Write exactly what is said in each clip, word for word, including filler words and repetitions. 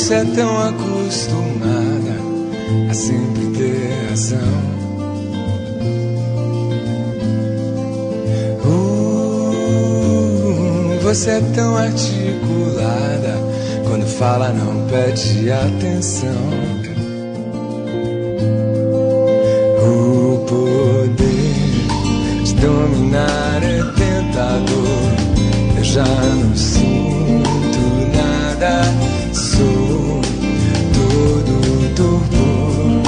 Você é tão acostumada a sempre ter razão. Uh, você é tão articulada, quando fala não pede atenção. O poder de dominar é tentador. Eu já não sinto nada, sou todo torpor.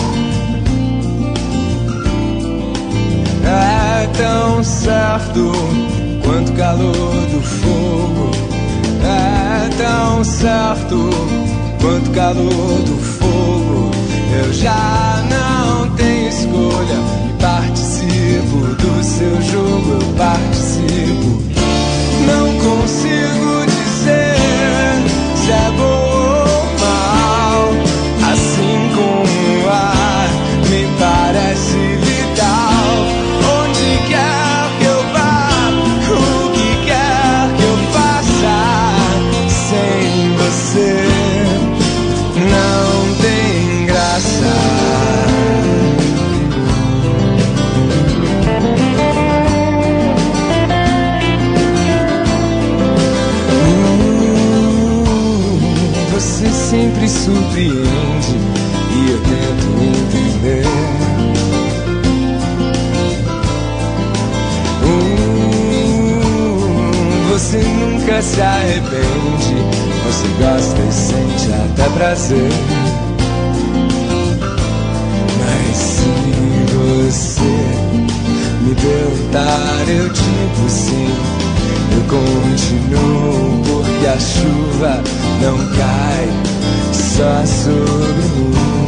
É tão certo quanto calor do fogo. É tão certo quanto calor do fogo. Eu já não tenho escolha e participo do seu jogo. Eu participo. Não consigo dizer se é bom ou mal. Assim como o ar me parece vital. Onde quer que eu vá, o que quer que eu faça, sem você não tem graça. Você sempre surpreende e eu tento entender. uh, Você nunca se arrepende. Você gosta e sente até prazer. Mas se você me perguntar, eu digo sim. Eu continuo porque a chuva não cai só sobre mim.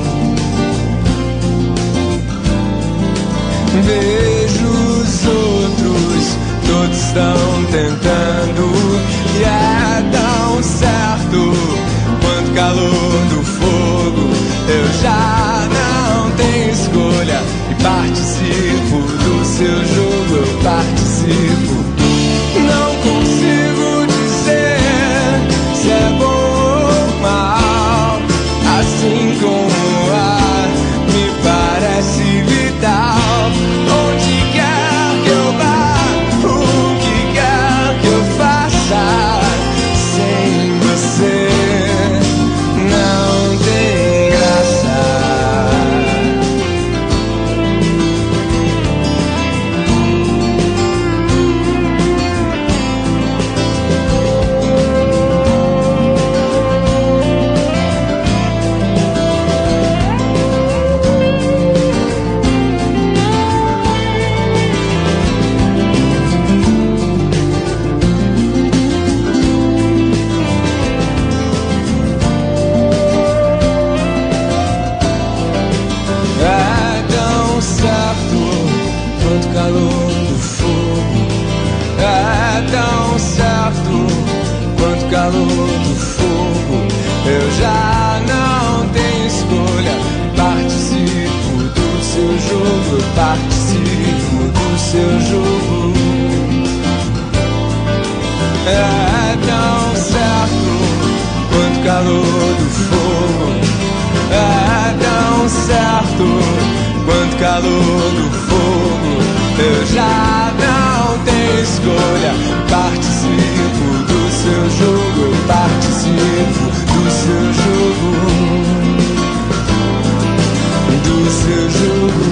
Vejo os outros, todos estão tentando. E é tão certo quanto calor do fogo. Eu já não tenho escolha e participo do seu jogo. Eu participo. Não consigo dizer se é bom ou mal. Assim como o ar me parece vital. Onde quer que eu vá, o que quer que eu faça, sem você não tem graça. Calor do fogo. É tão certo quanto calor do fogo. Eu já não tenho escolha. Participo do seu jogo. Eu participo do seu jogo. É tão certo quanto calor do fogo. É tão certo quanto calor do fogo. Eu já não tenho escolha. Participo do seu jogo. Eu participo do seu jogo. Do seu jogo.